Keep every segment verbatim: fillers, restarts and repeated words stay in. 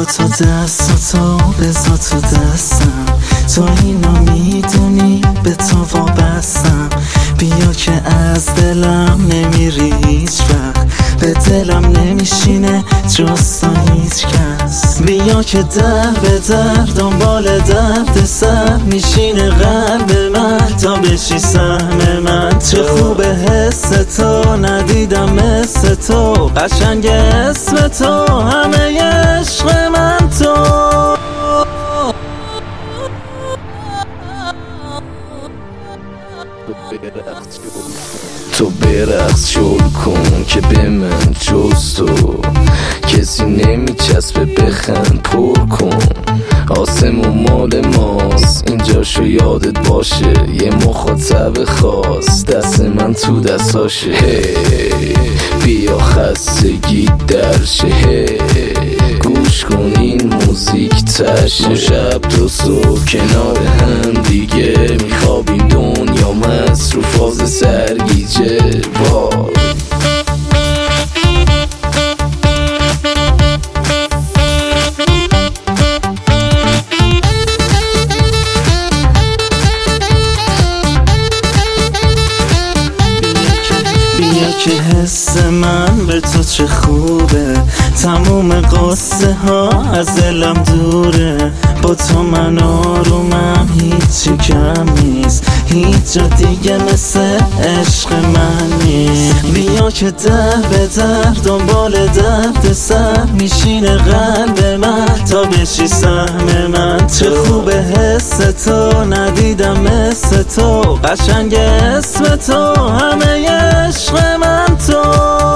تا دستاتو بذار تو دستم، تو اینو میدونی به تو وابستم. بیا که از دلم نمیری هیچ وقت، به دلم نمیشینه جز تو هیچ کس. بیا که در به در دنبال درد سر میشینه قلب من تا بشی سهم من. چه خوبه حس تو، ندیدم مثل تو، قشنگ اسم تو، همه عشق من تو. تو برقص شل کن که به من جز تو کسی نمیچسبه، بخند پر کن. آسمون مال ماست اینجاشو یادت باشه، یه مخاطب خاص دست من تو دستاشه. hey, بیا خستگی درشه، hey, گوش کن این موزیک تشه. ما شب تو صبح کنار هم دیگه میخوابیم، دنیا مست رو فاز سرگیجه. وای که حس من به تو چه خوبه، تموم قصه ها از دلم دوره. با تو من آرومم، هیچی کم نیست، هیچ جا دیگه مثل عشق من نیست. بیا که در به در دنبال درد سر میشینه قلب من تا بشی سهم من. چه خوبه حس تو، ندیدم مثل تو، قشنگ اسم تو، همه عشق من تو.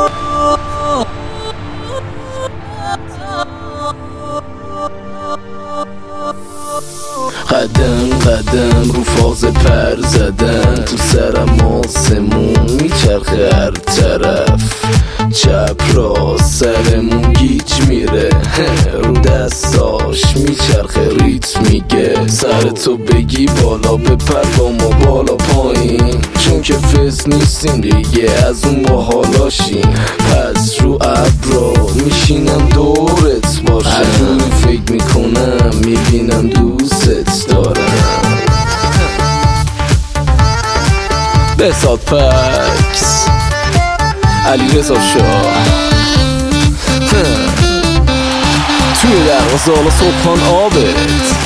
قدم قدم رو فاز پر زدن، تو سرم آسمون میچرخه هر طرف. چپ راست سرمون گیج میره، رو دستاش میچرخه ریتم میگه. سر تو بگی بالا بپر با ما بالا پایین، چون که فز نیستیم دیگه از اون باحالاشیم. پس رو ابرا میشینم دورت باشم، هر جوری فکر میکنم میبینم دوست دارم. بساط پکس علی رضا شاه توی دروازه حالا صبحان آبت.